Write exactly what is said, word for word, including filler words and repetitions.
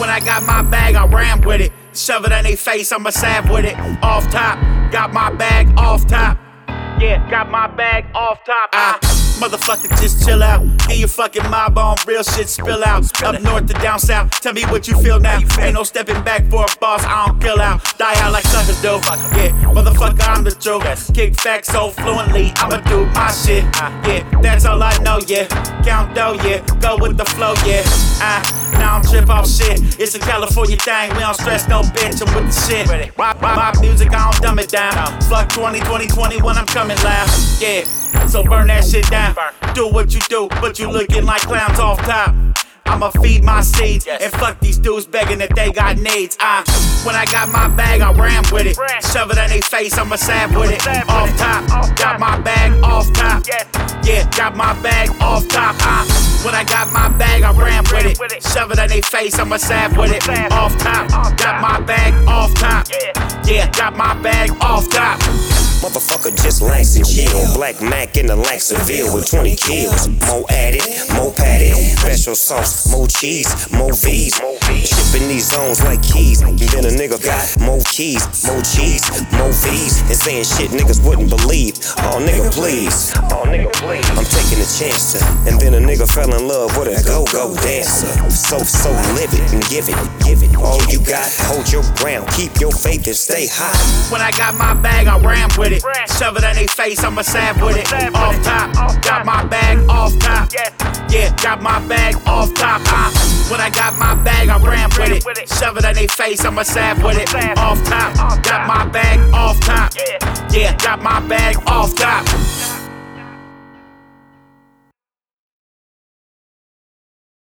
When I got my bag, I ran with it. Shove it in they face, I'ma stab with it. Off top, got my bag off top. Yeah, got my bag off top. I motherfucker, just chill out. Get your fucking mob on, real shit spill out. Up north to down south, tell me what you feel now. Ain't no stepping back for a boss, I don't kill out. Die out like suckers do. Yeah, motherfucker, I'm the truth. Kick facts so fluently, I'ma do my shit. Yeah, that's all I know, yeah. Count dough, yeah. Go with the flow, yeah. I now I'm trip off shit. It's a California thing, we don't stress no bitch, I'm with the shit. My, my, my music, I don't dumb it down. Fuck twenty, twenty, twenty when I'm coming loud. Yeah, so burn that shit down. Do what you do, but you looking like clowns off top. I'ma feed my seeds and fuck these dudes begging that they got needs. Uh, when I got my bag, I ran with it. Shove it in they face, I'ma stab with it. Off top, got my bag off top. Yeah, got my bag off top. Uh, when I got my bag, I ran with it. Shove it in they face, I'ma stab with it. Off top, got my bag off top. Yeah, got my bag off top. Motherfucker just lax and chill. Black Mac in the Laxaville with twenty kills. More added, more padded. Special sauce, more cheese, more V's. Shipping these zones like keys. And then a nigga got more keys, more cheese, more V's. And saying shit niggas wouldn't believe. Oh nigga please, oh nigga please. I'm taking a chance to. And then a nigga fell in love with a go-go dancer. So, so live it and give it, give it. All you got, hold your ground. Keep your faith and stay high. When I got my bag, I ran with it. Shove it in they face, I'ma stab with it. Off top, got my bag off top. Yeah, got my bag off top. Uh, when I got my bag, I ran with it. Shove it in they face, I'ma stab with it. Off top, got my bag off top. Yeah, got my bag off top.